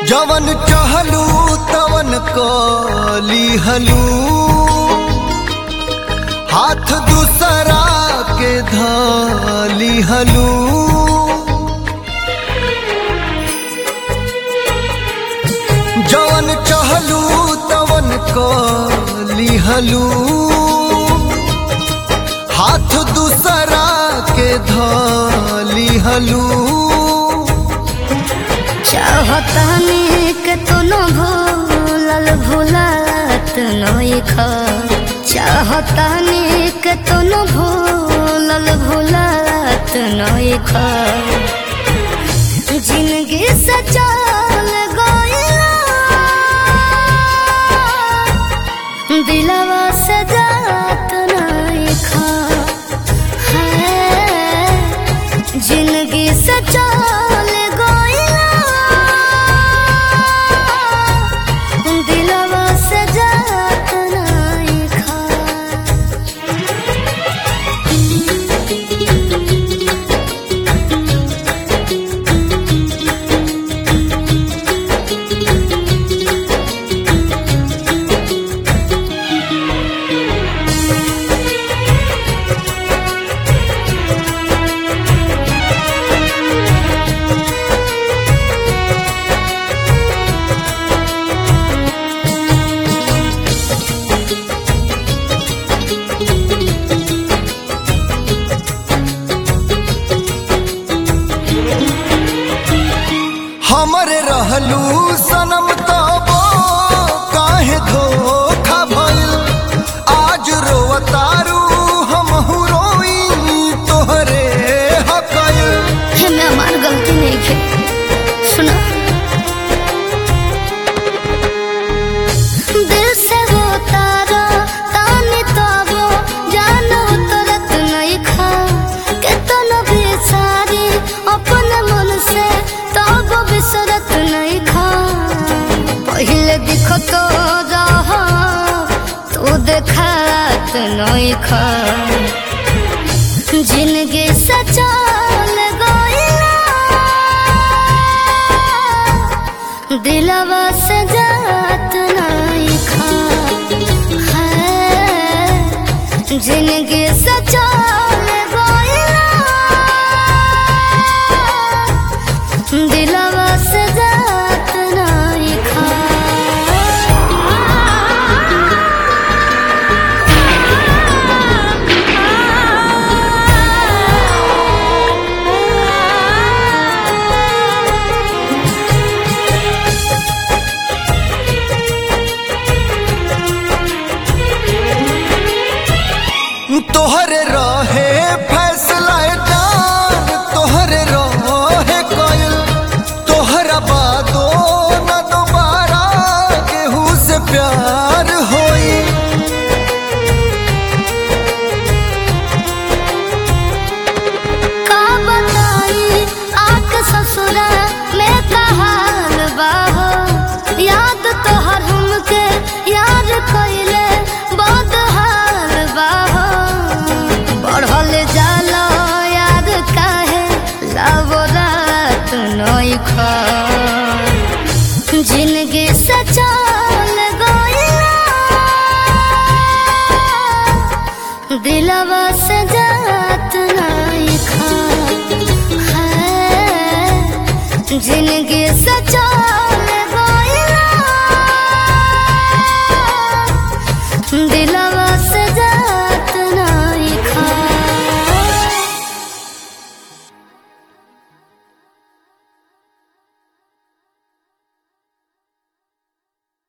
जवन चहलू तवन कली हलू हाथ दूसरा के धाली हलू जवन चहलू तवन कली हलू हाथ दूसरा के धाली हलू चाहतानी के तो न भूलल भूलत नइखा चाहतानी के तो न भूलल भूलत नइखा जिंदगी से चल गइला दिलवा से जात नइखा जिंदगी से चल गइला दिलवा से जात नइखा हमरे रहलू सनम तबो काहे धोखा भइल आज रोवतारू हमहू रोई तोहरे हकल मैं हमार गलती नहीं है सुनो दिल से वो तारा ताने तबो जानो तरत नहीं खा के तन बेचारी अपन मन से तब बिसरत नहीं खा पहले दिखो तो रहा तू देखात नहीं खा जिंदगी से चल गइला दिलवा से जात नहीं खा जिंदगी से चल गइला दिलवा से जात नहीं खा तोहरे रहे फैसला जान तोहरे रहे कइल तोहरा बादो न दोबारा केहू से प्यार होई का बताई आके ससुरा में कहाल बाहो याद तोहर हमके याद कइले बहुत हाल बाहो बढ़ल जाला याद काहे लावो रात नइखा जिंदगी से चल गइला दिलवा से जात नइखा जिंदगी से चल गइला